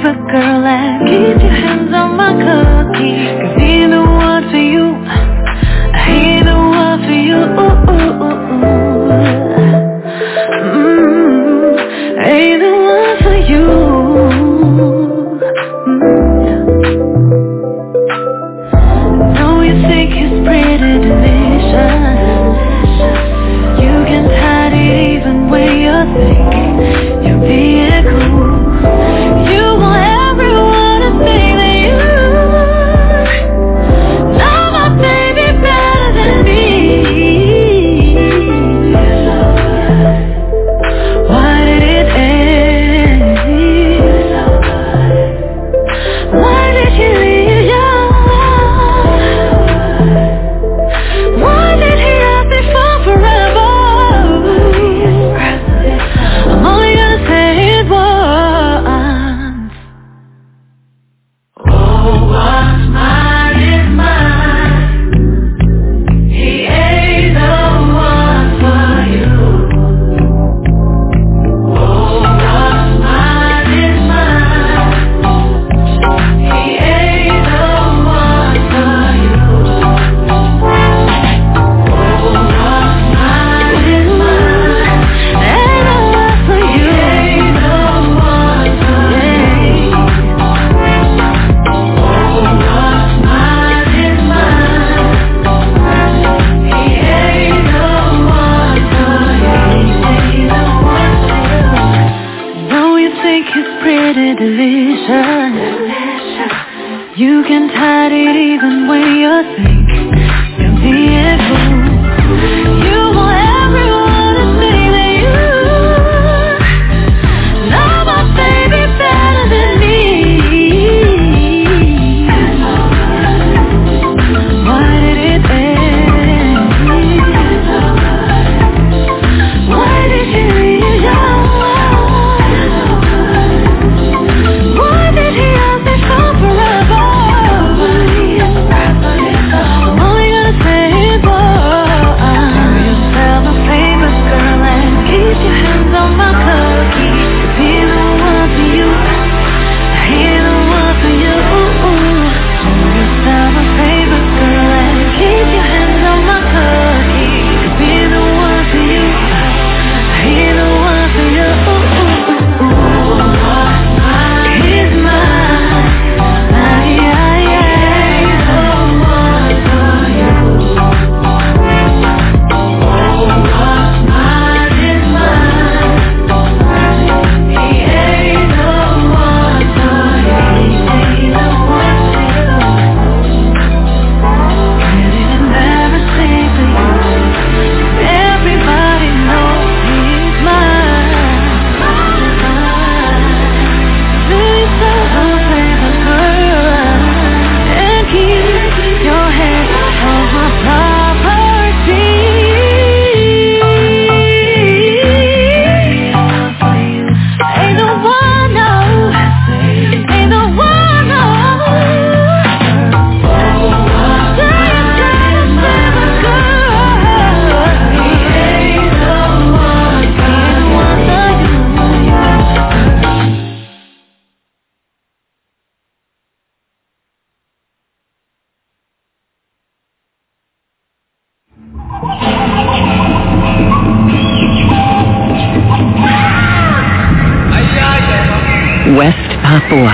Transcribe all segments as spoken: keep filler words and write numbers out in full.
favorite girl and keep your hands on my cookie. Cause he ain't the one for you, he ain't the one for you. Mm, ain't the one for you. Mm. Know you think he's pretty delicious. You can hide it even when you're thinking you're being cool. You want everyone to think that you know my baby better than me. Why did it end? Why did you leave your love? Why did he have me for forever? I'm only gonna say it once. Oh, what's mine is mine. He ain't the one for you. Oh, what's mine is mine. He ain't the one for you. Oh, what's mine is mine. Ain't no one for you. He ain't the one for you. Oh, what's mine is mine. He ain't the one for you. Ain't the one for you. Know you think he's pretty delicious. You can hide it even when you're thinking you're being cool. You want everyone to think that you know my baby better than me. Why did it end? Why did you leave your love? Why did he have me for forever? I'm only gonna say it once. Do yourself a favor, girl, and keep your hands on my cookie. Cause he ain't the one for you, he ain't the one for you. Do yourself a favor, girl, and keep your hands on my cookie. Cause he ain't the one for you, he ain't the one for you. He's mine, I, I, ain't the one for you. Oh, what's mine is mine. He ain't the one for you. Ain't the one for you. Really embarrassing for you. Everybody knows he's mine. Do yourself a favor, girl, and keep your hands on my property. Ain't no one, no. Ain't no one, no. Do yourself a favor, girl. He ain't the one, he ain't the one for you. West Papua.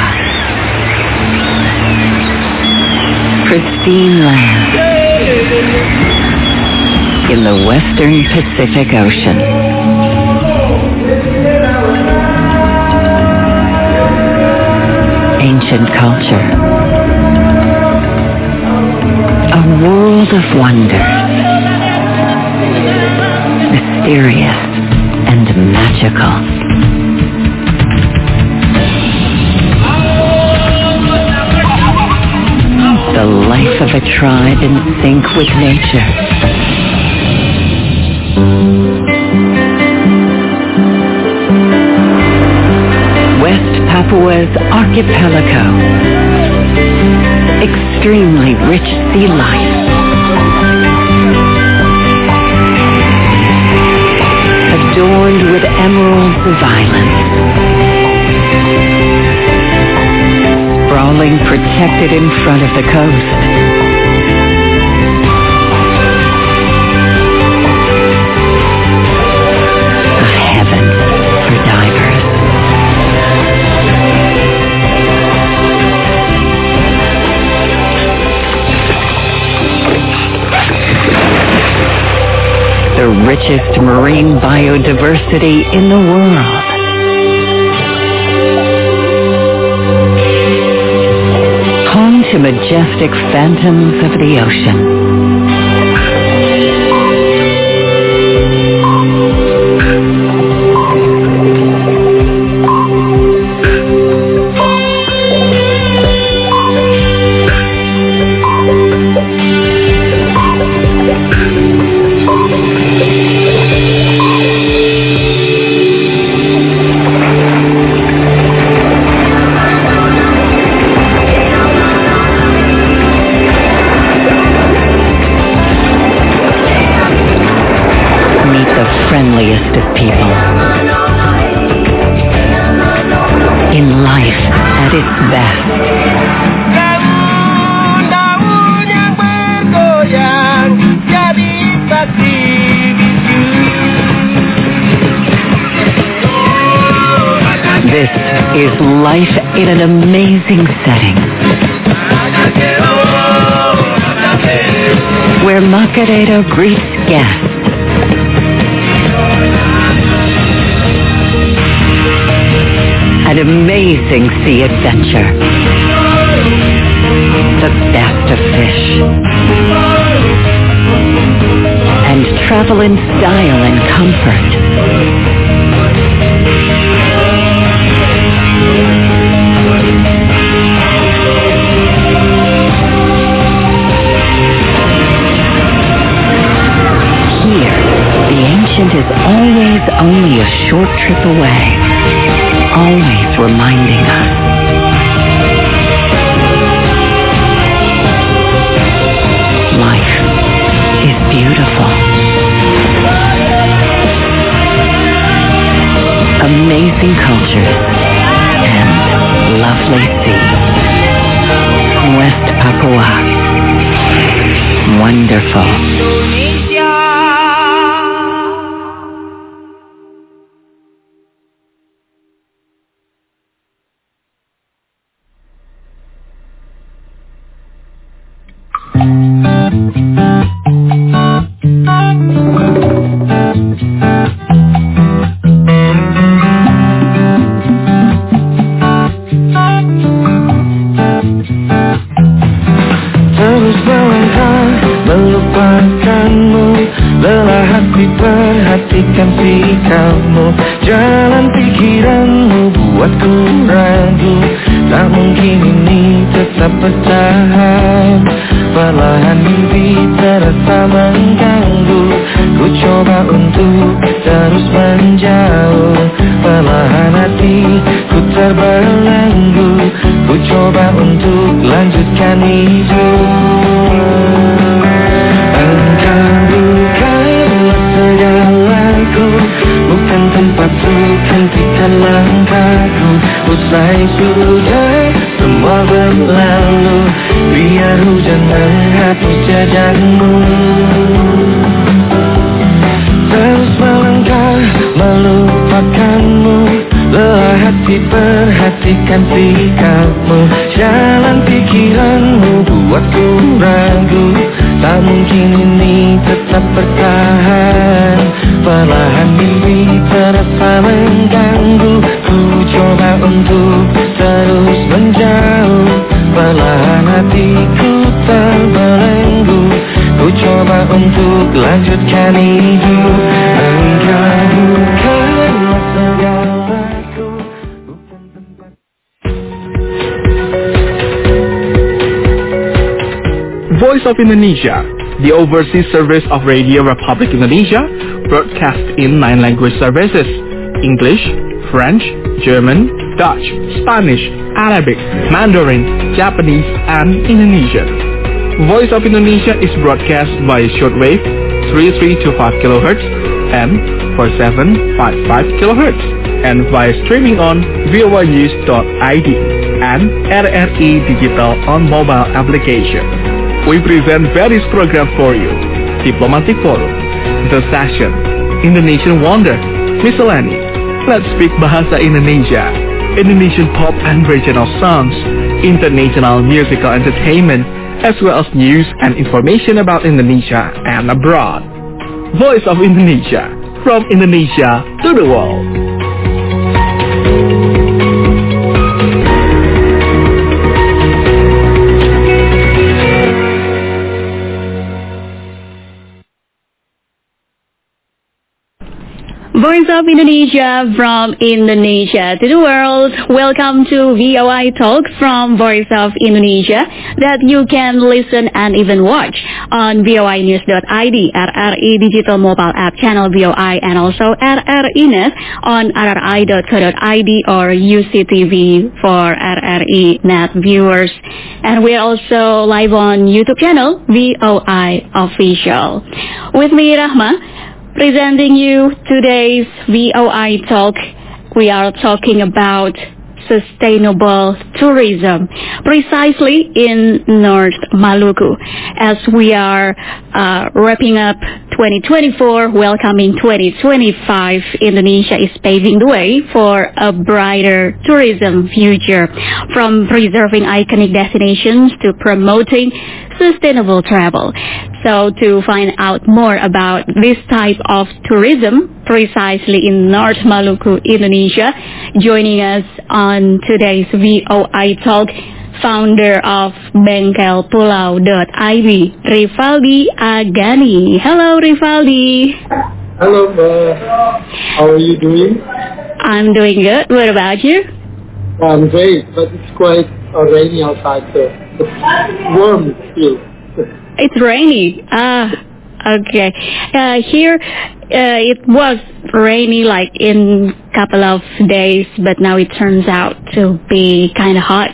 Pristine land in the western Pacific Ocean. Ancient culture. A world of wonder. Mysterious and magical. The life of a tribe in sync with nature. West Papua's archipelago. Extremely rich sea life. Adorned with emeralds of islands. protected in front of the coast. A heaven for divers. The richest marine biodiversity in the world. Home to majestic phantoms of the ocean. Friendliest of people. In life at its best. Daun-daun yang bergoyang jadi saksi bisu. This is life in an amazing setting. Where Macarena greets guests. An amazing sea adventure. The best of fish. And travel in style and comfort. Here, the ancient is always only a short trip away. Always reminding us. Life is beautiful. Amazing cultures and lovely sea. West Papua. Wonderful. Perhatikan sikapmu, jalan pikiranmu buatku ragu. Tak mungkin ini tetap bertahan. Perlahan mimpi terasa mengganggu. Ku coba untuk terus menjauh. Perlahan hatiku terbelenggu. Ku coba untuk lanjutkan hidup. Engkau bukanlah segalaku, bukan tempat untuk hentikan langkahku. Usai sudah semua berlalu, biar hujan menghapus jejakmu. Terus melangkah melupakanmu, lelah hati perhatikan sikapmu. Jalan pikiranmu buatku ragu. Tak mungkin ini tetap bertahan. Perlahan mimpi terasa mengganggu. Ku coba untuk terus menjauh. Perlahan hatiku terbelenggu. Ku coba untuk lanjutkan hidup. Engkau bukanlah segalaku, bukan tempat. Voice of Indonesia, the overseas service of Radio Republic Indonesia, broadcast in nine language services: English, French, German, Dutch, Spanish, Arabic, Mandarin, Japanese, and Indonesian. Voice of Indonesia is broadcast by shortwave three three two five kilohertz and four seven five five kilohertz and via streaming on v o a news dot i d and R R E Digital on mobile application. We present various programs for you: Diplomatic Forum, The Session, Indonesian Wonder, Miscellany, Let's Speak Bahasa Indonesia, Indonesian pop and regional songs, international musical entertainment, as well as news and information about Indonesia and abroad. Voice of Indonesia, from Indonesia to the world. Voice of Indonesia, from Indonesia to the world. Welcome to V O I Talk from Voice of Indonesia, that you can listen and even watch on v o i news dot i d, R R E Digital Mobile App Channel V O I, and also R R E Net on r r i dot co dot i d or U C T V for R R E Net viewers. And we're also live on YouTube channel V O I Official. With me, Rahma, presenting you today's V O I Talk. We are talking about sustainable tourism, precisely in North Maluku, as we are uh, wrapping up twenty twenty-four, welcoming twenty twenty-five. Indonesia is paving the way for a brighter tourism future, from preserving iconic destinations to promoting sustainable travel. So to find out more about this type of tourism, precisely in North Maluku, Indonesia, joining us on today's V O I Talk, founder of bengkel pulau dot i d, Rivaldi Agani. Hello, Rivaldi. Hello, uh, how are you doing? I'm doing good. What about you? I'm great, but it's quite uh, rainy outside, so it's warm still. It's rainy. Ah, okay. Uh, here, uh, it was rainy like in couple of days, but now it turns out to be kind of hot.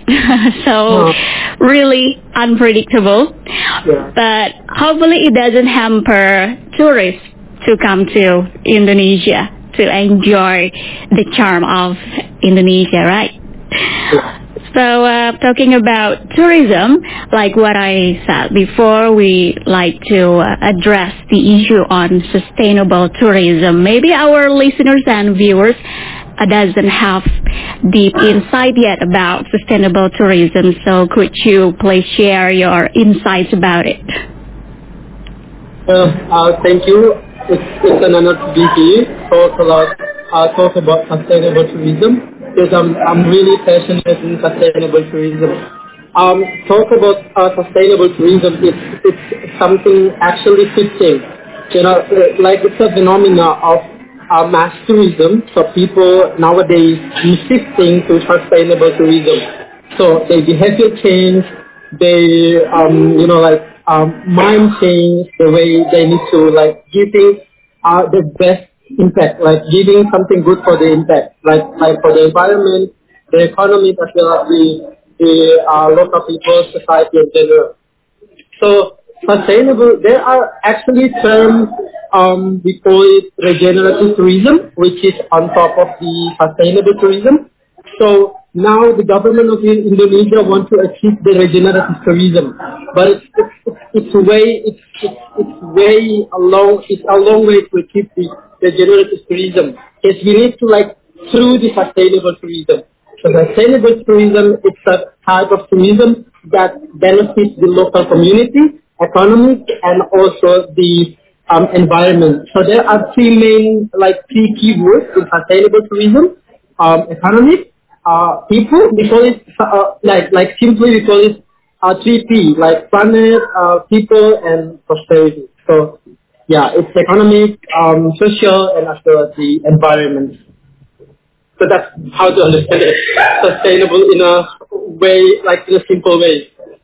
So, Oh. really unpredictable. Yeah. But hopefully it doesn't hamper tourists to come to Indonesia to enjoy the charm of Indonesia, right? Yeah. So, uh, talking about tourism, like what I said before, we like to uh, address the issue on sustainable tourism. Maybe our listeners and viewers uh, doesn't have deep insight yet about sustainable tourism. So, could you please share your insights about it? Uh, uh, thank you. It's, it's an honor to be here. Talk a lot. Uh, talk about sustainable tourism, because I'm I'm really passionate in sustainable tourism. Um, talk about uh, sustainable tourism. It's it's something actually fitting. You know, uh, like it's a phenomena of uh, mass tourism. So people nowadays are shifting to sustainable tourism. So their behavior change. They um you know like um mind change, the way they need to like giving uh the best impact, like giving something good for the impact, like like for the environment, the economy, as well as the the uh, local people, society in general. So sustainable, there are actually terms, um, we call it regenerative tourism, which is on top of the sustainable tourism. So now the government of In- Indonesia wants to achieve the regenerative tourism, but it's it's, it's, it's way it's, it's it's way a long it's a long way to achieve the regenerative tourism. Yes, we need to like through the sustainable tourism. So sustainable tourism, it's a type of tourism that benefits the local community, economic, and also the um, environment. So there are three main, like three keywords in sustainable tourism: um, economic, uh, people. We call it uh, like like simply we call it uh, three P, like planet, uh, people, and prosperity. So yeah, it's economic, um, social, and as well as the environment. So that's how to understand it. Sustainable in a way, like in a simple way.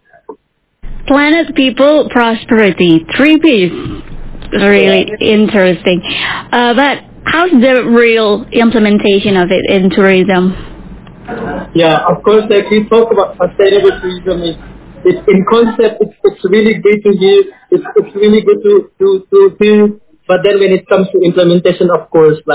Planet, people, prosperity, three P's. Really interesting. Uh, but how's the real implementation of it in tourism? Yeah, of course, like we talk about sustainable tourism, is it's in concept, it's, it's really great to hear, it's, it's really good to, to, to hear, but then when it comes to implementation, of course, like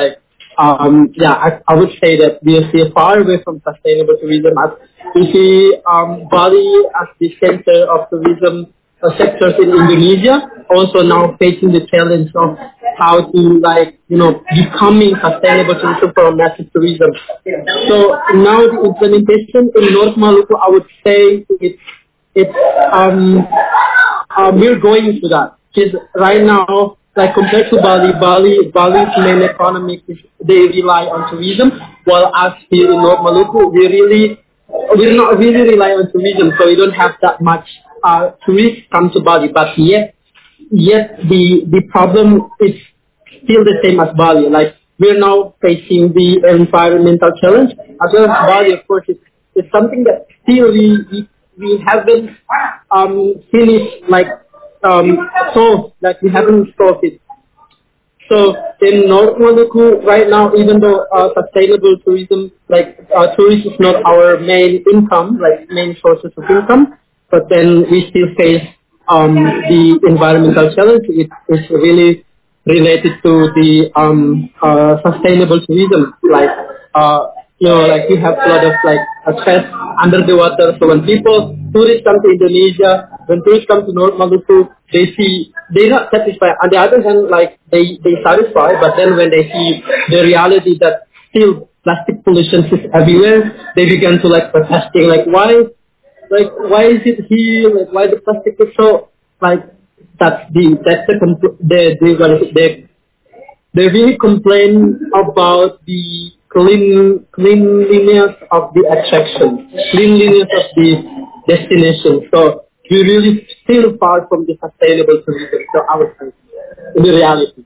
um, yeah, I, I would say that we are still far away from sustainable tourism. As we see um, Bali as the center of tourism uh, sectors in Indonesia, also now facing the challenge of how to like, you know, becoming sustainable tourism from massive tourism. So now the implementation in North Maluku, I would say it's, it's, um, uh, we're going into that. Because right now, like compared to Bali, Bali, Bali's main economy is they rely on tourism, while us here in North Maluku, we really, we're not really rely on tourism, so we don't have that much uh, tourists come to Bali. But yet, yet the the problem is still the same as Bali. Like we're now facing the environmental challenge as well as Bali. Of course, it's, it's something that still we we, we haven't um, finished like um, solved. Like we haven't solved it. So in North Maluku right now, even though uh, sustainable tourism, like uh, tourism is not our main income, like main sources of income, but then we still face um, the environmental challenge. It is really related to the um, uh, sustainable tourism, like uh, you know, like you have a lot of like access under the water. So when people tourists come to Indonesia, when tourists come to North Maluku, they see they're not satisfied. On the other hand, like they they satisfy, but then when they see the reality that still plastic pollution is everywhere, they begin to like protesting, like why, like why is it here? Like why the plastic is so like that's the that's the compl- the the what is it, the they really complain about the clean, cleanliness of the attraction, cleanliness of the destination. So we really still far from the sustainable tourism. So I would say, in the reality.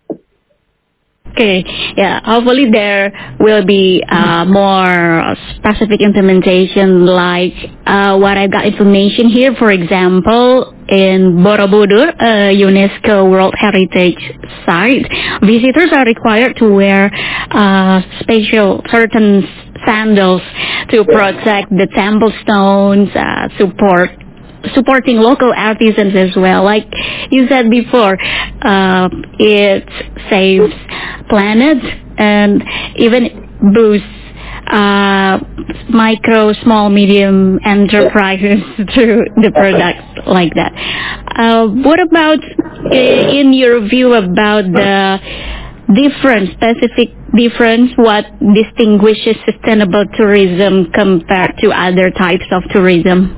Okay, yeah, hopefully there will be uh, more specific implementation like uh, what I got information here, for example, in Borobudur, a UNESCO World Heritage Site, visitors are required to wear uh, special certain sandals to protect the temple stones, uh, support supporting local artisans as well. Like you said before, uh, it saves planet and even boosts uh, micro, small, medium enterprises through the products like that. Uh, what about, uh, in your view, about the difference, specific difference, what distinguishes sustainable tourism compared to other types of tourism?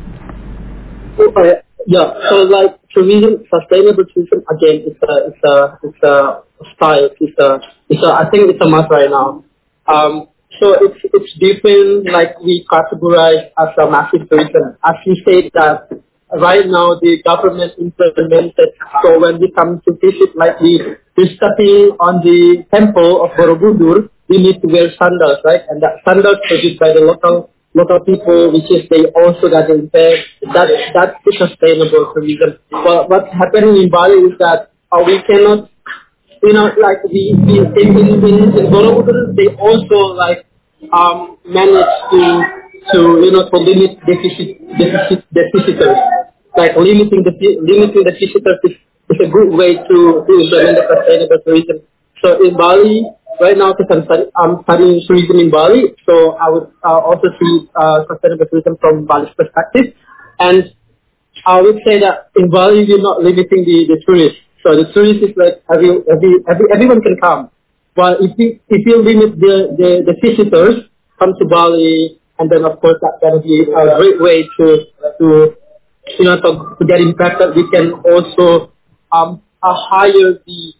Uh, yeah, so like tourism, sustainable tourism again, it's a it's a it's a style. It's a it's a I think it's a must right now. Um, so it's it's different. Like we categorize as a massive tourism. As we say that right now the government implemented. So when we come to visit, like we we're stepping on the temple of Borobudur, we need to wear sandals, right? And that sandals produced by the local. local people, which is they also got impaired. That that's the sustainable tourism. But what's happening in Bali is that uh, we cannot, you know, like we, we in in in, in Borobudur, they also like um manage to to you know to limit deficit deficit the visitors. Like limiting the limiting the visitors is, is a good way to to implement the sustainable tourism. So in Bali. Right now, because I'm, study, I'm studying tourism in Bali, so I would uh, also see uh, sustainable tourism from Bali's perspective. And I would say that in Bali, you're not limiting the, the tourists. So the tourists is like every, every, every, everyone can come. While if you, if you limit the, the, the visitors come to Bali, and then of course that can be a great way to, to you know, to, to get impacted. We can also um, uh, hire the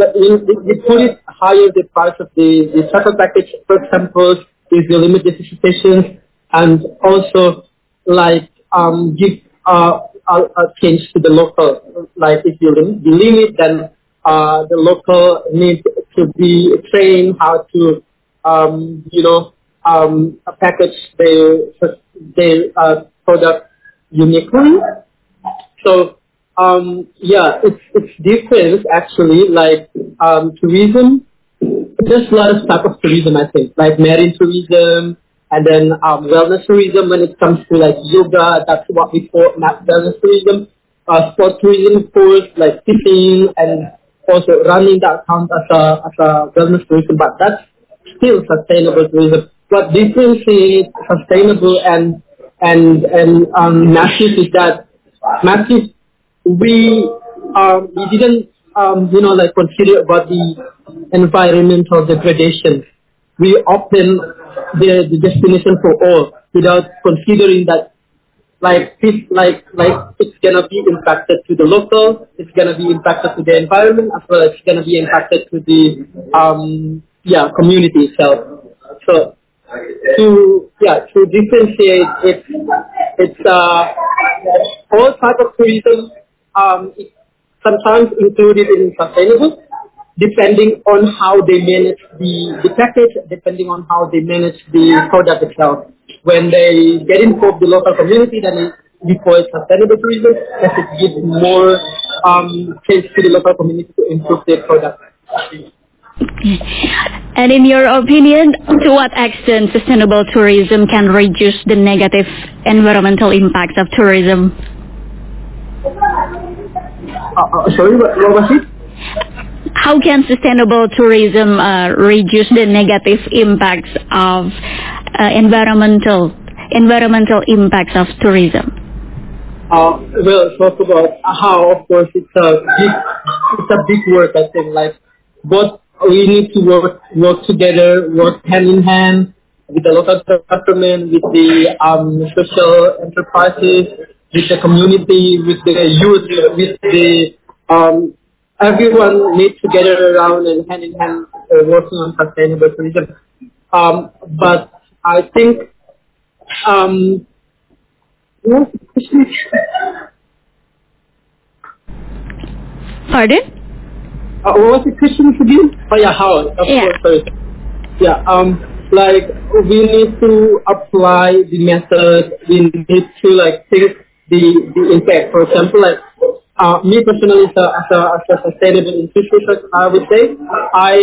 We put it higher the price of the, the travel package, for example, if you limit the visitations, and also like um give uh, a, a change to the local. Like if you lim- the limit, then uh the local need to be trained how to um you know um package their their uh, product uniquely. So. Um, yeah, it's it's different actually. Like um, tourism, there's a lot of type of tourism. I think like marine tourism, and then um, wellness tourism. When it comes to like yoga, that's what we call ma- wellness tourism. Uh, sport tourism, of course, like fishing and also running that counts as a as a wellness tourism. But that's still sustainable tourism. What differentiates sustainable and and and um, massive is that massive we um, we didn't um, you know like consider about the environmental degradation. We open the, the destination for all without considering that like this, like like it's gonna be impacted to the local, it's gonna be impacted to the environment, as well as it's gonna be impacted to the um yeah community itself. So to yeah to differentiate, it's it's uh all type of tourism um is sometimes included in sustainable, depending on how they manage the, the package, depending on how they manage the product itself. When they get involved the local community, then it, we call it sustainable tourism, as it gives more um, change to the local community to improve their product. And in your opinion, to what extent sustainable tourism can reduce the negative environmental impacts of tourism? Uh, uh, sorry, what, what was it? How can sustainable tourism uh, reduce the negative impacts of uh, environmental environmental impacts of tourism? Uh, well, talk about how, of course, it's a big, it's a big work. I think, like, both we need to work work together, work hand in hand with the local government, with the um, social enterprises, with the community, with the youth, with the um, everyone needs to gather around and hand in hand uh, working on sustainable tourism. Um, but I think, um, what was the question? Pardon? Uh, what was the question again? Oh yeah, how? Of Yeah. course, sorry. Yeah, um, like we need to apply the method. We need to like take the the impact. For example, like uh, me personally, as a, as a as a sustainable institution, I would say I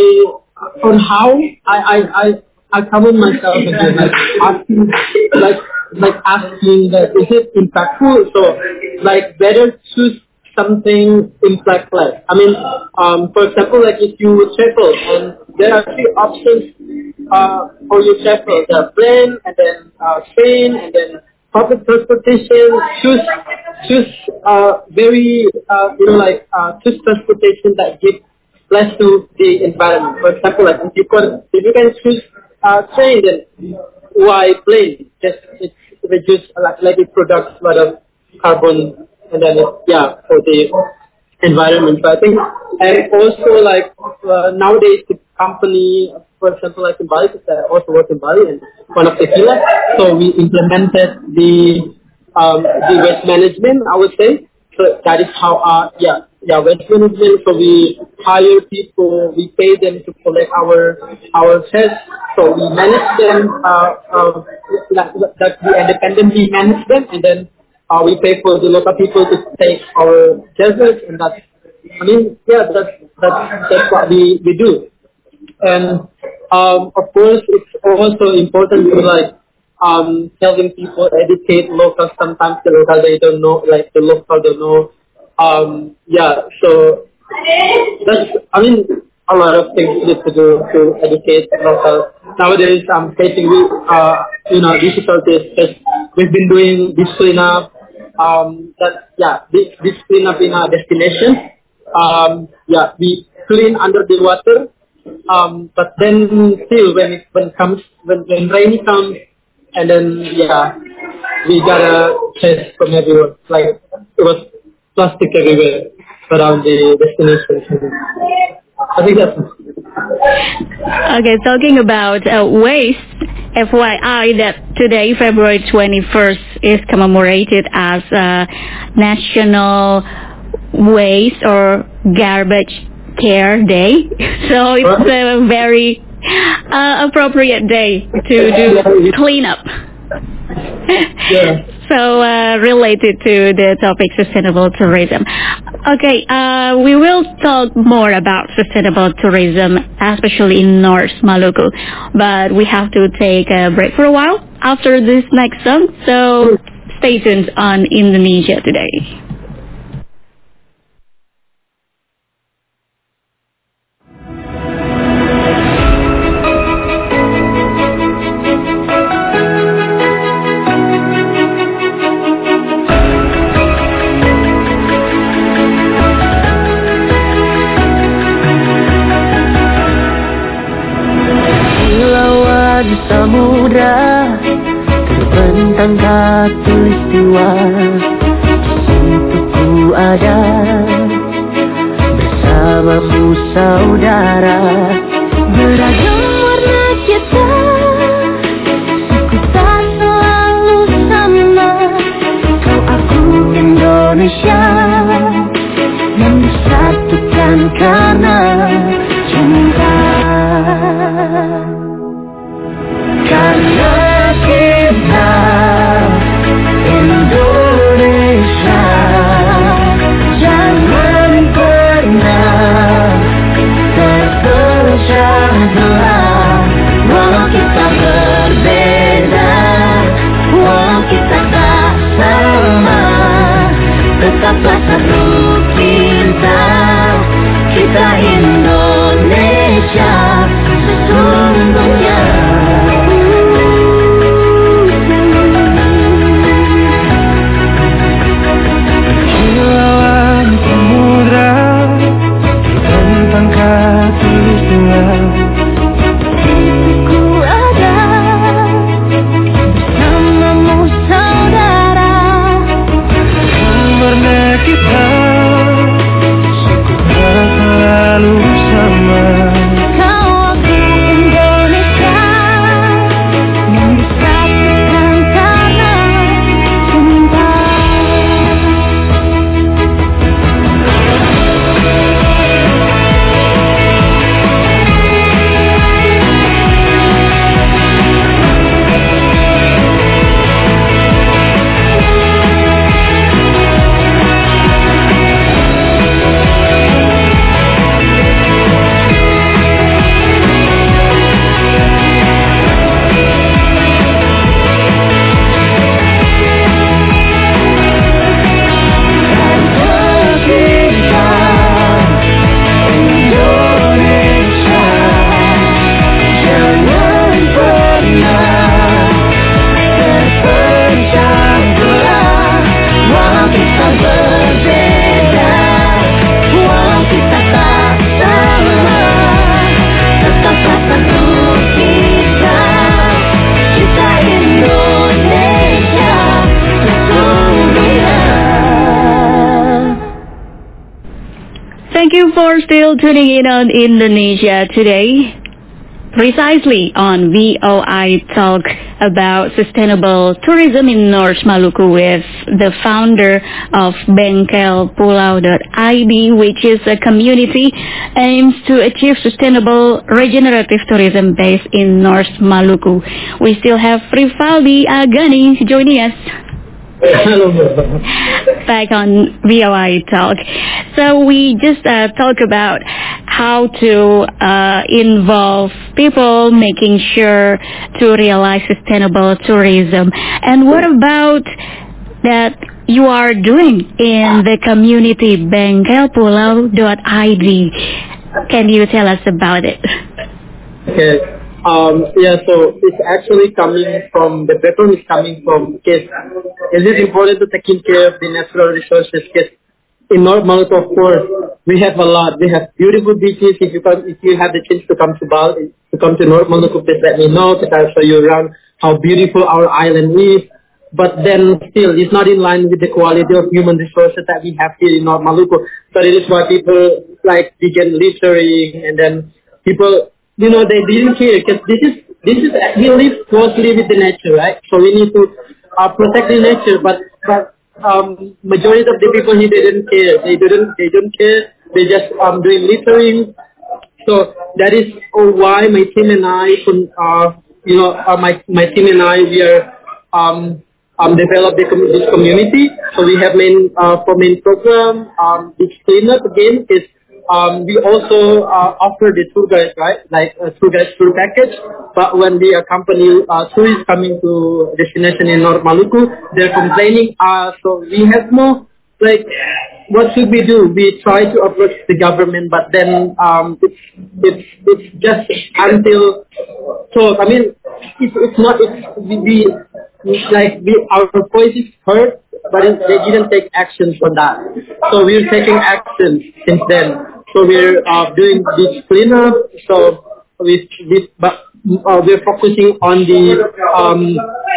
on how I I I I cover myself again, like asking like like asking that is it impactful? So like better choose something impactless. I mean, um, for example, like if you travel and there are three options uh, for your travel, the plane and then uh, train and then public transportation. Choose choose uh, very uh, you know like uh, choose transportation that gives less to the environment. For example, like if you can if you can choose uh, train, then why plane? Just it reduce like like it produces a lot of carbon and then it, yeah for the environment. So I think and also like uh, nowadays the company, for example, like in Bali, because I also work in Bali and one of the pillars. So we implemented the um, the waste management, I would say. So that is how our yeah yeah waste management. So we hire people, we pay them to collect our our trash. So we manage them, uh, uh, like, that we independently manage them, and then uh, we pay for the local people to take our deserts, and that's I mean yeah that's that's that's what we we do. And um, of course, it's also important to like um, telling people, educate locals. Sometimes the local they don't know, like the local don't know. Um, yeah, so that's I mean a lot of things need to do to educate locals. Nowadays, I'm facing with uh, you know difficulties. Because we've been doing this cleanup. Um, that yeah, this this cleanup in our destination. Um, yeah, we clean under the water. Um, but then still when it when it comes when when rainy comes and then yeah we gotta chase from everyone, like it was plastic everywhere around the destination. I think that's Okay, talking about uh, waste, F Y I that today, February twenty-first, is commemorated as uh, National Waste or Garbage Care Day. So it's a very uh, appropriate day to do cleanup. yeah. So uh, related to the topic sustainable tourism. Okay, uh, we will talk more about sustainable tourism, especially in North Maluku. But we have to take a break for a while after this next song. So stay tuned on Indonesia Today. Bentang khatulistiwa untukku ada bersamamu saudara. Beragam warna kita, suku tak selalu sama. Kau aku Indonesia yang disatukan karena cinta. Karena kita Indonesia, jangan pernah terpecah belah. Walau kita berbeda, walau kita tak sama, tetaplah satu cinta. Kita Indonesia sesungguhnya. Kilauan samudra tentang khatulistiwa, Untukku ada bersamamu saudara. warna kita suku tak selalu sama. Kau aku Indonesia yang disatukan karena cinta. Thank you for still tuning in on Indonesia Today. Precisely on V O I Talk about sustainable tourism in North Maluku with the founder of Bengkel Pulau dot I D, which is a community aims to achieve sustainable regenerative tourism based in North Maluku. We still have Rivaldi Agani joining us. Hello. Back on V O I Talk. So we just uh, talk about how to uh, involve people making sure to realize sustainable tourism. And what about that you are doing in the community Bengkel Pulau dot I D? Can you tell us about it? Okay. Um, yeah, so it's actually coming from, the background is coming from, case, is it important to taking care of the natural resources? Case, in North Maluku, of course, we have a lot. We have beautiful beaches. If you come, if you have the chance to come to Bali, to come to North Maluku, please let me know, because I'll show you around how beautiful our island is. But then still, it's not in line with the quality of human resources that we have here in North Maluku. So it is why people like begin littering, and then people, you know, they didn't care, because this is, this is, we live closely with the nature, right? So we need to uh, protect the nature, but, but um, majority of the people here, they didn't care. They didn't, they don't care. They just um, doing littering. So that is why my team and I, uh, you know, uh, my, my team and I, we are, um, um, develop the, this community. So we have main, uh, for main program, um, this cleanup again is, Um, we also uh, offer the tour guide, right? Like a tour guide tour package. But when we accompany uh, tourists coming to destination in North Maluku, they're complaining. Uh, so we have more like, what should we do? We try to approach the government, but then um, it's it's it's just until. So I mean, it's it's not. It's we, we it's like we our voice is heard, but it, they didn't take action for that. So we're taking action since then. So we're uh, doing this cleanup. So we, we but uh, we're focusing on the um,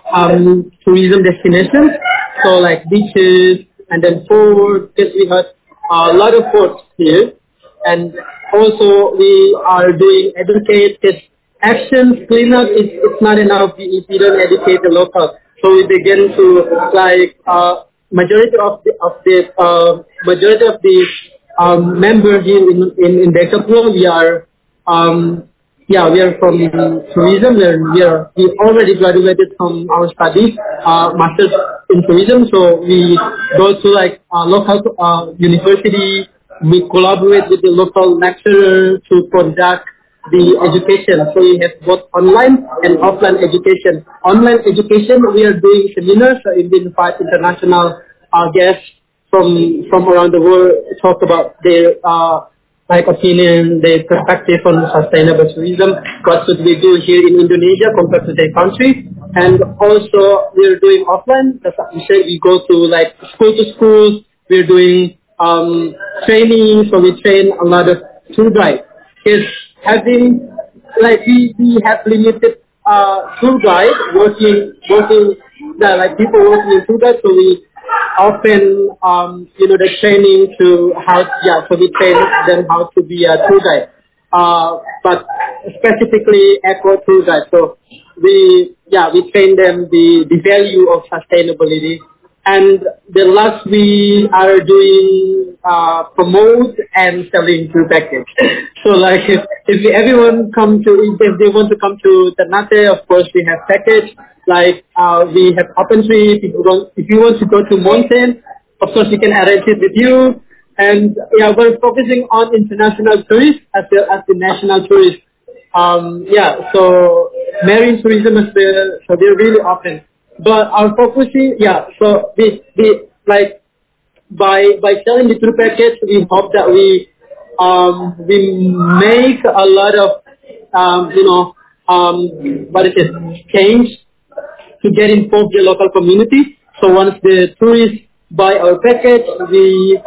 um, tourism destinations. So like beaches and then forts, because we have a lot of forts here. And also we are doing educate, because actions, cleanup, it's, it's not enough if you don't educate the local. So we begin to like, uh, majority of the, of the, uh, majority of the, um, member here in, in, in Decapro, we are, um, yeah, we are from tourism. We are, we are we already graduated from our studies, uh, masters in tourism. So we go to like uh, local uh, university. We collaborate with the local lecturer to conduct the education. So we have both online and offline education. Online education, we are doing seminars. So we invite international uh, guests from from around the world to talk about their uh, like opinion, their perspective on sustainable tourism, what should we do here in Indonesia compared to their country. And also we're doing offline, that's what we say, we go to like school to school, we're doing um, training, so we train a lot of tour guides. Because having, like we, we have limited uh, tour guide working, working, uh, like people working in tour guide, so we often, um, you know, the training to how, yeah, so we train them how to be a tour guide. Uh, but specifically eco tour guide. So we, yeah, we train them the, the value of sustainability. And the last we are doing, uh, promote and selling tour package. So like if, if everyone come to, if they want to come to Ternate, of course we have package. Like uh, we have open tree. People don't, if you want to go to mountain, of course we can arrange it with you. And yeah, we're focusing on international tourists as well as the national tourists. Um, yeah, so marine tourism is the, so they're really open. But our focus is, yeah, so we, we like by by selling the tour package, we hope that we um, we make a lot of um, you know um, what is it change to get involved the local community. So once the tourists buy our package, we,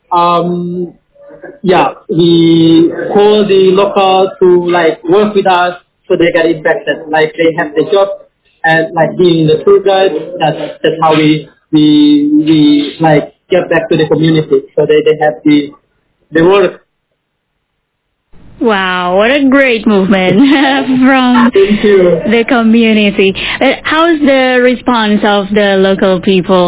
um, yeah, we call the local to like work with us so they get impacted. Like they have the job and like being the tour guide. That's that's how we we we like get back to the community. So they they have the the work. Wow, what a great movement from Thank you. the community. Uh, how's the response of the local people?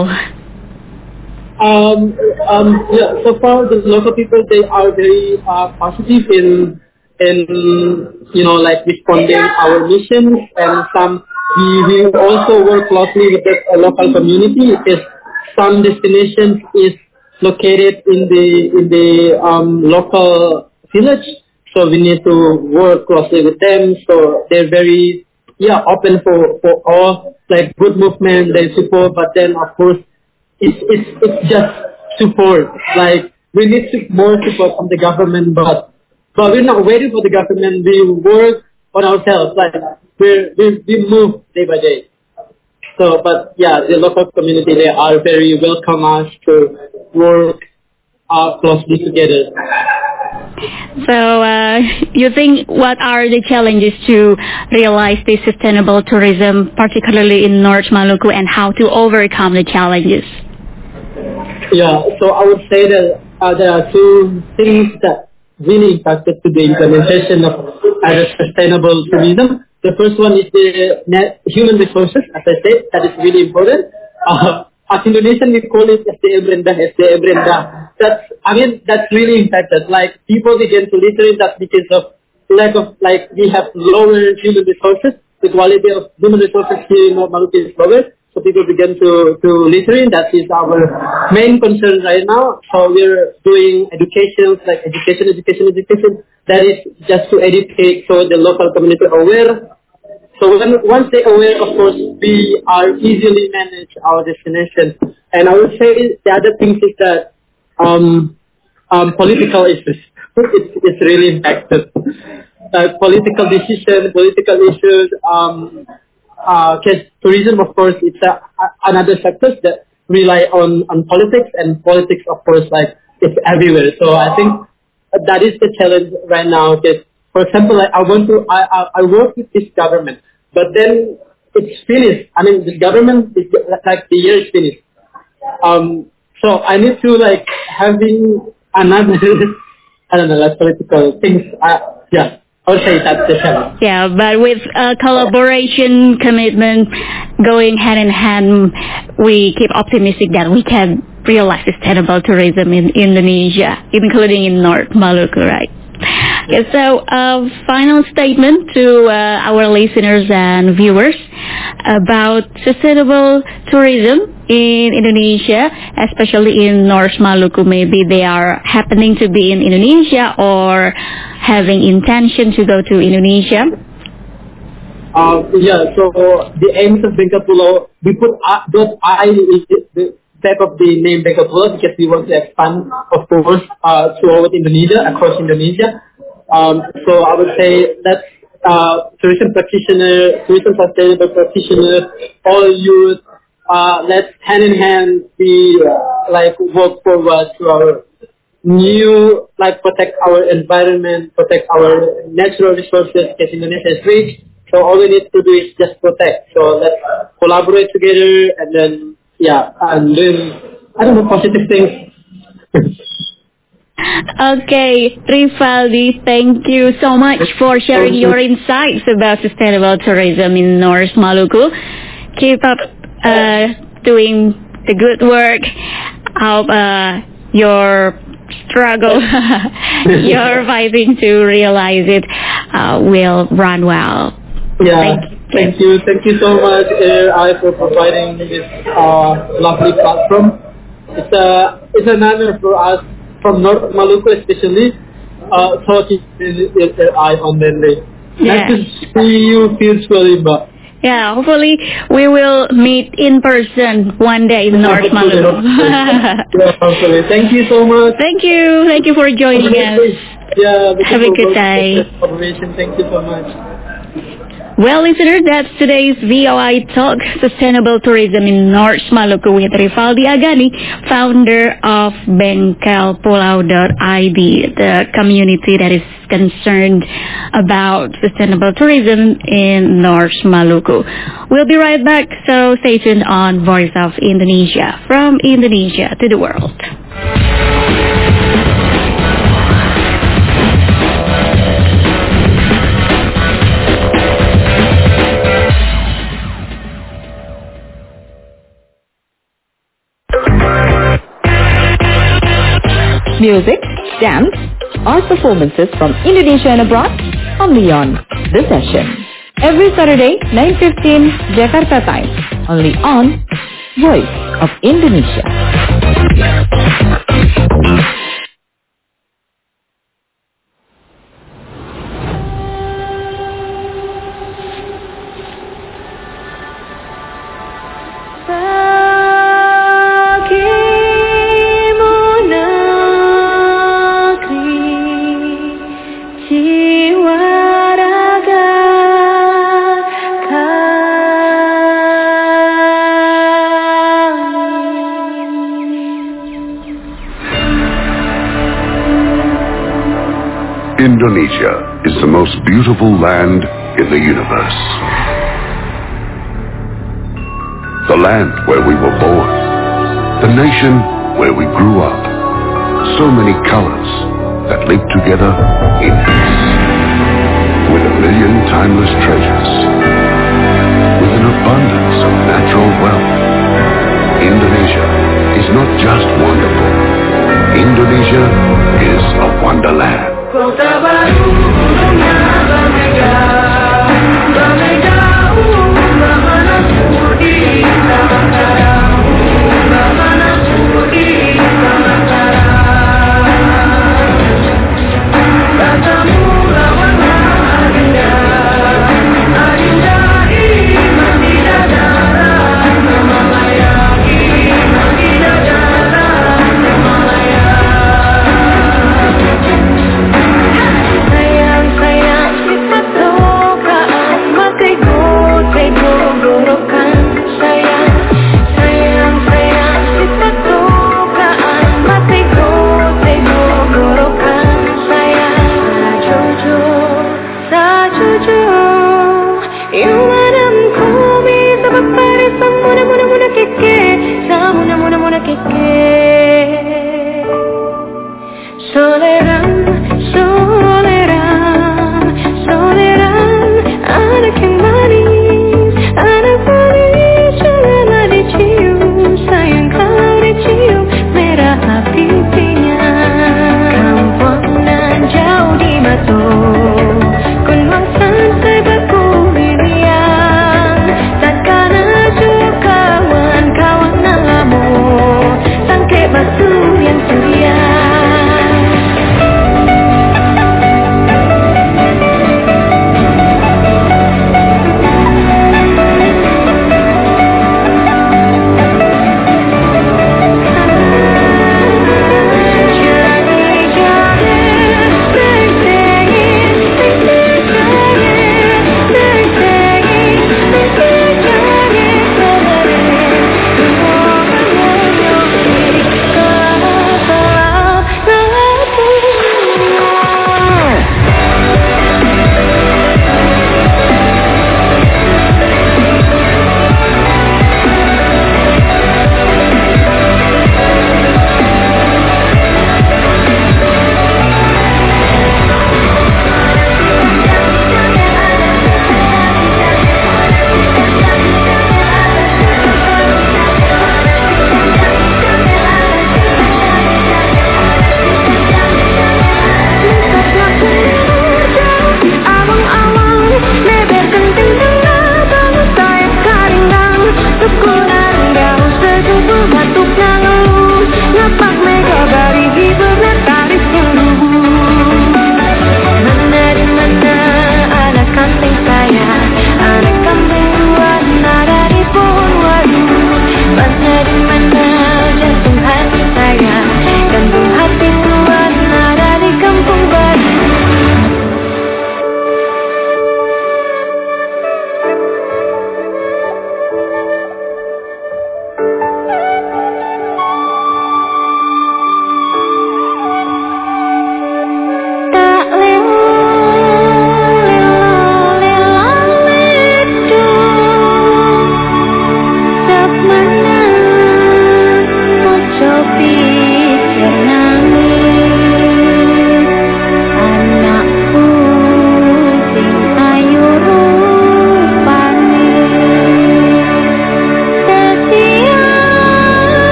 Um, um, yeah, so far the local people, they are very uh, positive in, in, you know, like responding our missions, and some, we, we also work closely with the uh, local community because some destinations is located in the, in the um, local village. So we need to work closely with them. So they're very, yeah, open for, for all, like good movement, they support, but then of course, it's, it's, it's just support. Like we need to, more support from the government, but, but we're not waiting for the government. We work on ourselves. Like we we we move day by day. So, but yeah, the local community, they are very welcome us to work uh, closely together. So uh, you think what are the challenges to realize this sustainable tourism, particularly in North Maluku, and how to overcome the challenges? Yeah, so I would say that uh, there are two things that really impacted to the implementation of uh, sustainable tourism. The first one is the net human resources, as I said, that is really important. Uh, as Indonesian, we call it S D M rendah, S D M rendah. That's, I mean, that's really impacted. Like, people begin to literally, that's because of lack of, like, we have lower human resources. The quality of human resources here in North Maluku is lower. So people begin to, to littering. That is our main concern right now. So we're doing education, like education, education, education. That is just to educate so the local community aware. So when, once they aware, of course, we are easily manage our destination. And I would say the other thing is that um, um, political issues. It's, it's really impacted. Uh, political decision, political issues, um, because uh, tourism, of course, it's a, a, another sector that rely on, on politics, and politics, of course, like it's everywhere. So I think that is the challenge right now. Because, for example, like I want to, I, I, I work with this government, but then it's finished. I mean, the government is like the year is finished. Um, so I need to like having another, I don't know, like political things. Uh, yeah, I would say that's the challenge. Yeah, but with uh, collaboration, commitment going hand in hand, we keep optimistic that we can realize sustainable tourism in Indonesia, including in North Maluku, right? Okay, so uh, final statement to uh, our listeners and viewers about sustainable tourism in Indonesia, especially in North Maluku. Maybe they are happening to be in Indonesia or having intention to go to Indonesia. Uh, yeah, so the aims of Bangka Pulau, we put uh, those I in the type of the name Bangka Pulau because we want to expand, of course, uh, throughout Indonesia, across Indonesia. Um, so I would say that uh, tourism practitioner, tourism sustainable practitioner, all youth, uh, let's hand in hand be uh, like work forward to our new, like protect our environment, protect our natural resources because Indonesia is rich. So all we need to do is just protect. So let's collaborate together and then, yeah, and then, I don't know, positive things. Okay, Rivaldi, thank you so much for sharing your insights about sustainable tourism in North Maluku. Keep up uh, doing the good work. Hope uh, your struggle you're fighting to realize it uh, will run well. Yeah, Thank you. thank you, thank you so much, Air Eye, for providing this uh, lovely platform. It's a it's an honor for us from North Maluku, especially uh, talking with Air Eye on Monday. Yeah. Nice to see you virtually, but Yeah, hopefully we will meet in person one day in North Maluku. yeah, hopefully. Thank you so much. Thank you, thank you for joining us. Yeah, Have a good day. Thank you so much. Well, listener, that's today's V O I Talk, Sustainable Tourism in North Maluku with Rivaldi Agani, founder of Bengkel Pulau dot I D, the community that is concerned about sustainable tourism in North Maluku. We'll be right back, so stay tuned on Voice of Indonesia, from Indonesia to the world. Music, dance, or performances from Indonesia and abroad? Only on The Session. Every Saturday, nine fifteen Jakarta time. Only on Voice of Indonesia. Indonesia is the most beautiful land in the universe. The land where we were born. The nation where we grew up. So many colors that live together in peace. With a million timeless treasures. With an abundance of natural wealth. Indonesia is not just wonderful. Indonesia is a wonderland. Kota baru dengan berbeda, damai jauh mana sudi Samantara, mana sudi Samantara. Rasamu lawannya adinda, adinda iman di dadaran, melayaki iman di dadaran, melayaki.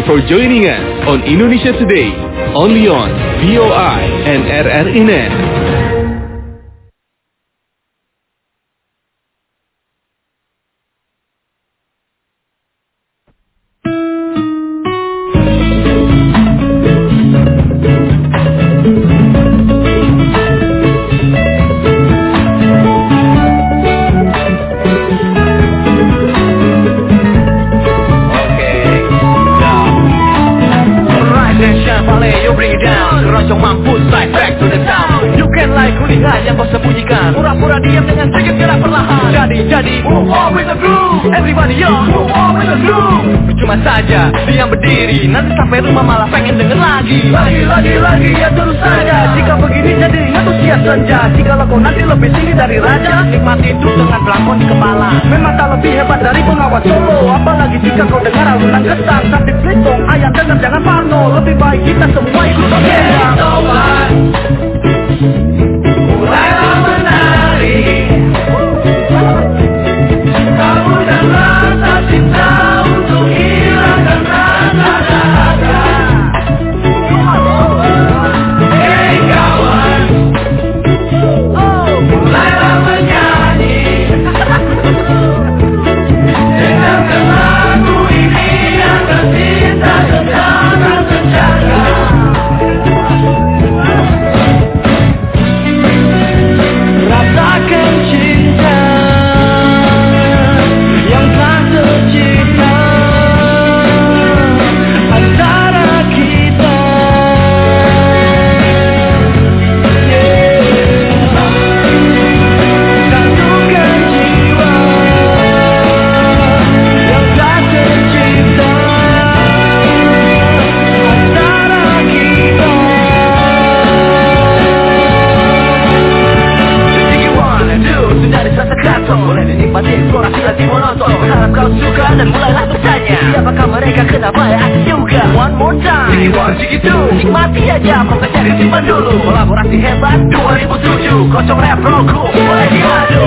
for joining us on Indonesia Today, only on V O I and R R I N N. Pura-pura diam dengan sedikit gerak perlahan. Jadi-jadi move on with the groove. Everybody yo, move on with the groove. Cuma saja diam berdiri, nanti sampai rumah malah pengen denger lagi. Lagi, lagi, lagi, ya terus saja. Jika begini jadi antusias senja. Jika kau nanti lebih tinggi dari raja, nikmati hidup dengan belangkon di kepala. Memang tak lebih hebat dari pengawas solo. Apalagi jika kau dengar alunan getah sampai pelitong ayam dengar jangan parno. Lebih baik kita semua ikut bergerak. Mulailah menari, kamu dan rasa cinta untuk hilangkan rasa dahaga. Hei kawan, mulailah menyanyi, dengarkan lagu ini agar cinta tetap terjaga. Rasakan cinta yang tak tercipta antara kita. Satukan jiwa yang tak tercipta antara kita. Dari rasa kantong boleh dinikmati eksplorasi lagi menonton. Berharap kau suka dan mulailah bertanya, siapakah mereka, kenapa ya asik juga. One more time, Jiggy one, Jiggy two. Nikmati aja, prosesnya disimpan dulu. Kolaborasi hebat dua ribu tujuh, kocok rap roku mulai diadu.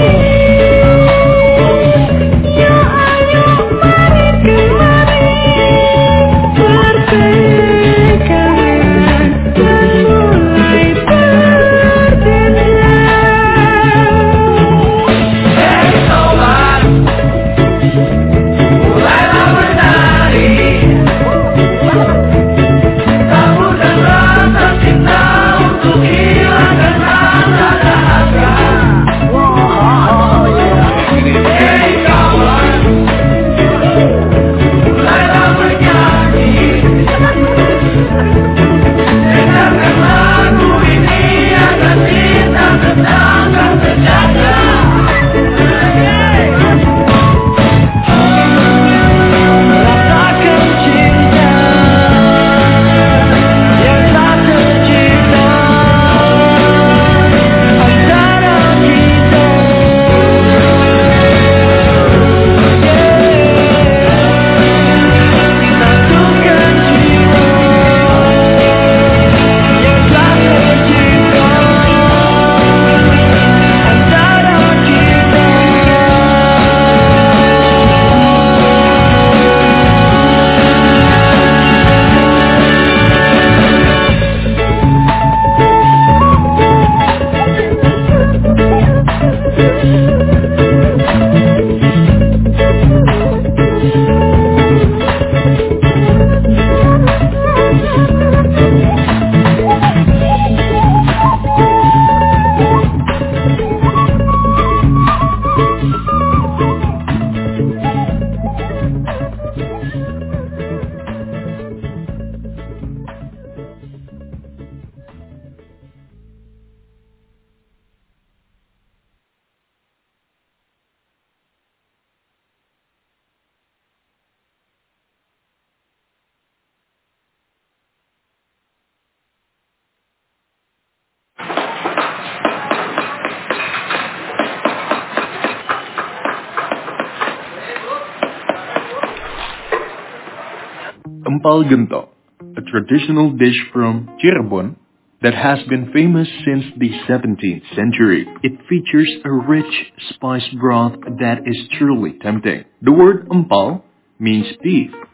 Empal Gento, a traditional dish from Cirebon that has been famous since the seventeenth century. It features a rich spice broth that is truly tempting. The word empal means beef,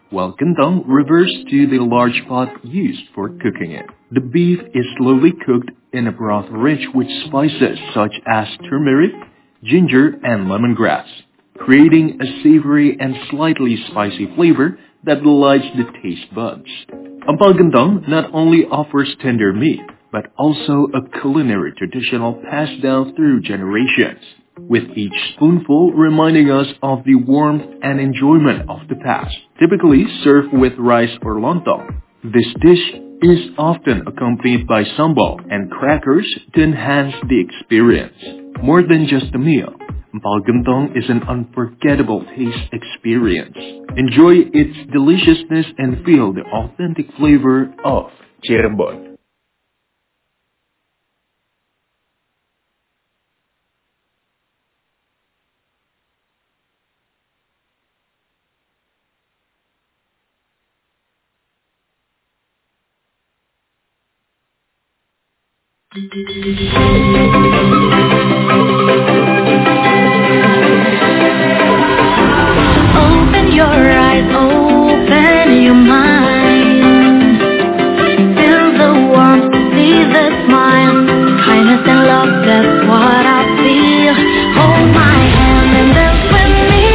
while gentong refers to the large pot used for cooking it. The beef is slowly cooked in a broth rich with spices such as turmeric, ginger, and lemongrass, creating a savory and slightly spicy flavor that delights the taste buds. Empal gentong not only offers tender meat, but also a culinary traditional passed down through generations, with each spoonful reminding us of the warmth and enjoyment of the past. Typically served with rice or lontong, this dish is often accompanied by sambal and crackers to enhance the experience. More than just a meal, empal gentong is an unforgettable taste experience. Enjoy its deliciousness and feel the authentic flavor of Cirebon. Open your eyes, open your mind. Feel the warmth, see the smile. Kindness and love, that's what I feel. Hold my hand and dance with me.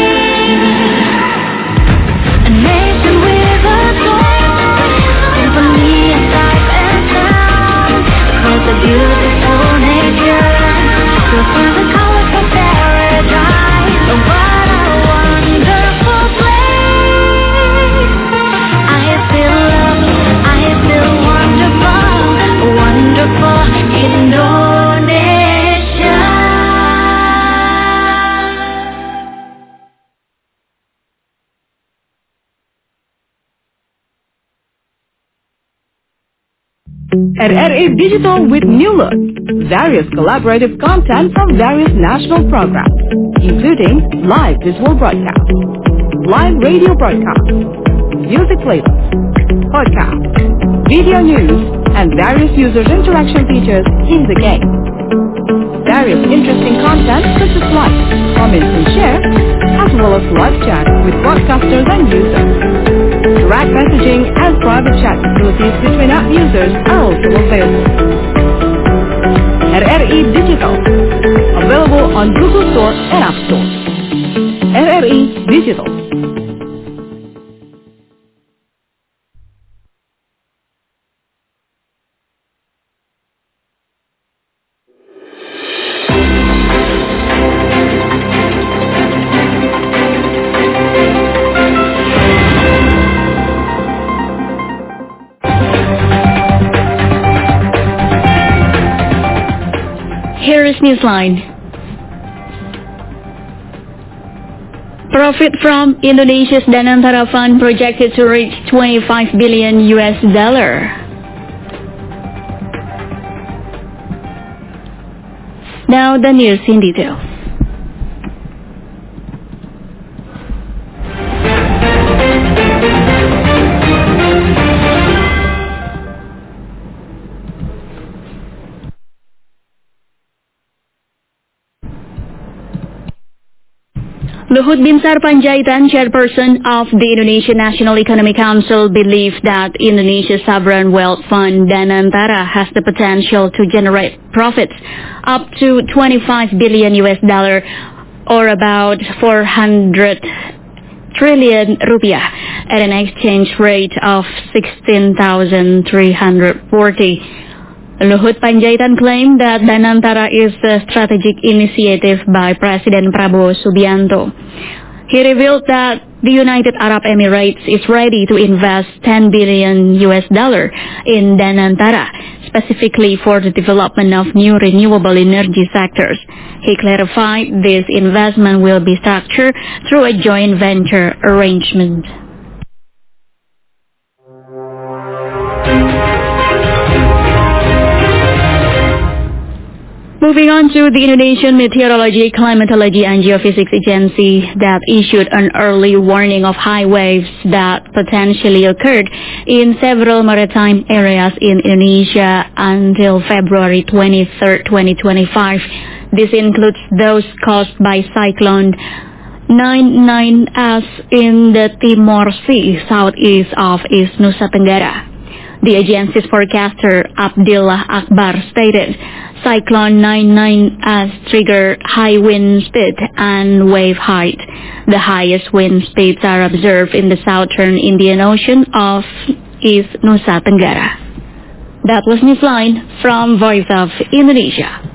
A nation with a soul, symphony of sight and sound. Across the beautiful nature, go through the colors of paradise. Oh, what a wonderful place. I feel love, I feel wonderful, wonderful Indonesia. R R A Digital with new look. Various collaborative content from various national programs, including live visual broadcast, live radio broadcast, music playlists, podcast, video news, and various users interaction features in the game. Various interesting content such as like, comment and share, as well as live chat with broadcasters and users. Direct messaging and private chat facilities between app users are also available. R R E Digital, available on Google Store and App Store. R R E Digital. Here is Newsline. Profit from Indonesia's Danantara Fund projected to reach twenty-five billion U S dollar. Now the news in detail. Luhut Binsar Panjaitan, chairperson of the Indonesian National Economic Council, believes that Indonesia's sovereign wealth fund Danantara has the potential to generate profits up to twenty-five billion U S dollar, or about four hundred trillion rupiah, at an exchange rate of sixteen thousand three hundred forty. Luhut Panjaitan claimed that Danantara is a strategic initiative by President Prabowo Subianto. He revealed that the United Arab Emirates is ready to invest ten billion U S dollar in Danantara, specifically for the development of new renewable energy sectors. He clarified this investment will be structured through a joint venture arrangement. Moving on to the Indonesian Meteorology, Climatology and Geophysics Agency that issued an early warning of high waves that potentially occurred in several maritime areas in Indonesia until February twenty-third, twenty twenty-five. This includes those caused by Cyclone ninety-nine S in the Timor Sea, southeast of East Nusa Tenggara. The agency's forecaster Abdillah Akbar stated Cyclone ninety-nine S triggered high wind speed and wave height. The highest wind speeds are observed in the southern Indian Ocean of East Nusa Tenggara. That was Newsline from Voice of Indonesia.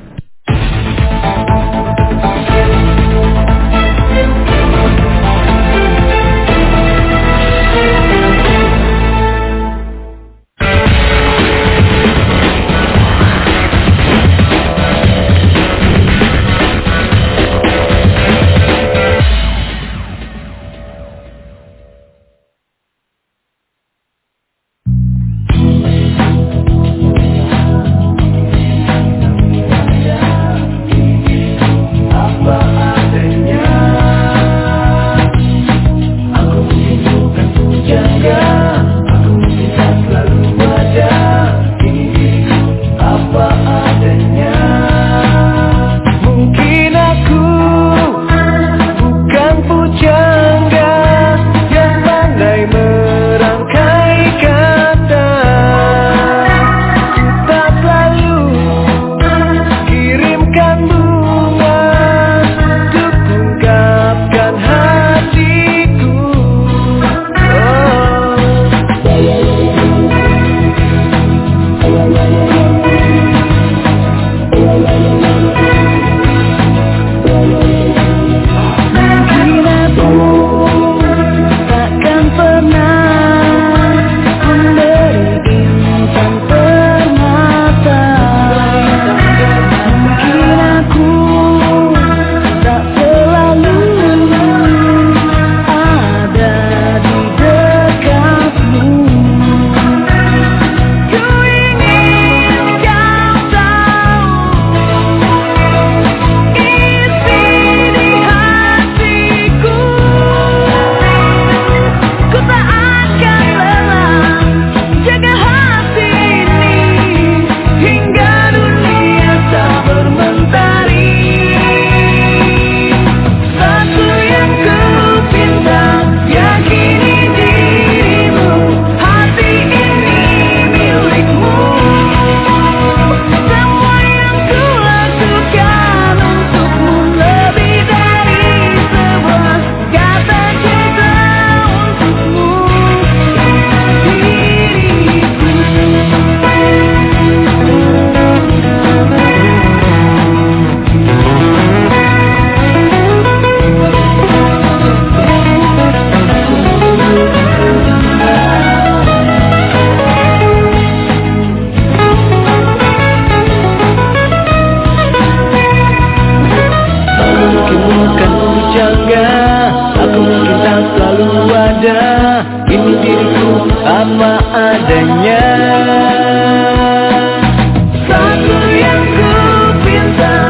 Ini diriku apa adanya.